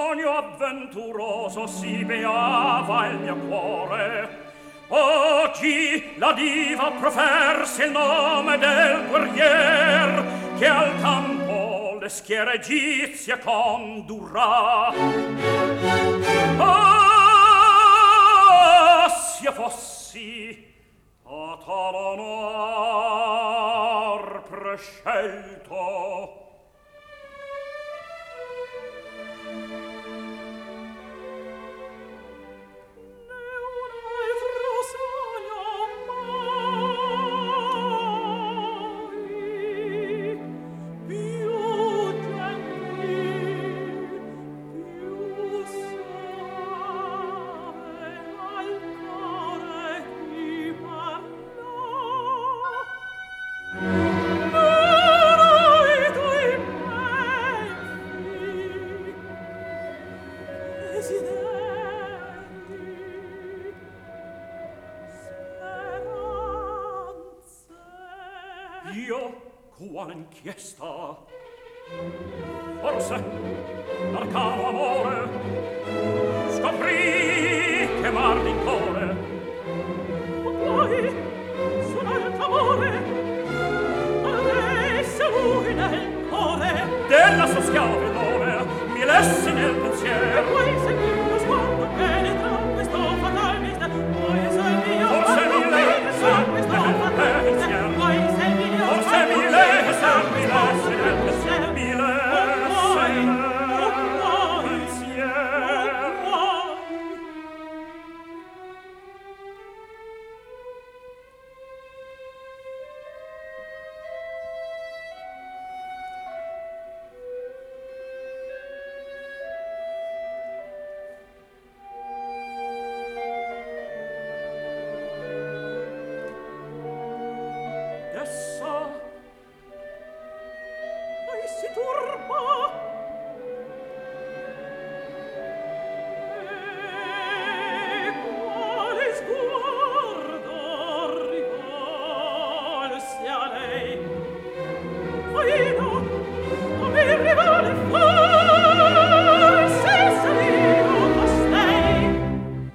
sogno avventuroso si beava il mio cuore. Oggi la diva proferse il nome del guerrier che al campo le schiere egizie condurrà. Ah, sia fossi a tal onor prescelto. Quale inchiesta? Forse l'arcano amore scoprì che m'ardi in cuore. Poi